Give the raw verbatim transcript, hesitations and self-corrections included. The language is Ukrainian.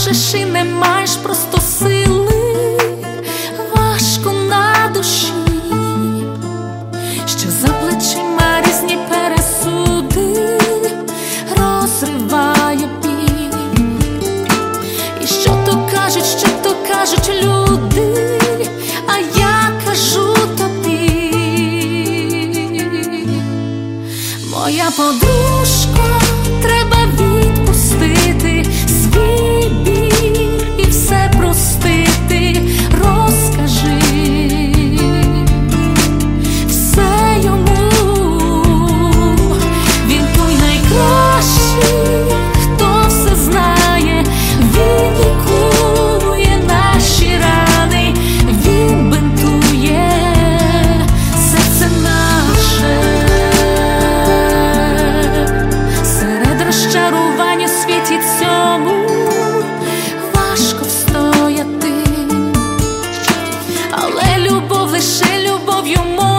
можеш і не маєш просто сили, важко на душі, що за плечима різні пересуди розриває біль. І що то кажуть, що то кажуть люди, а я кажу тобі: моя подружко, треба відпустити свій біль і все простити. Розкажи все йому, він той найкращий, хто все знає, він лікує наші рани, він бинтує серце наше. Серед розчарувань у світі цьому важко встояти, але любов лише любов'ю може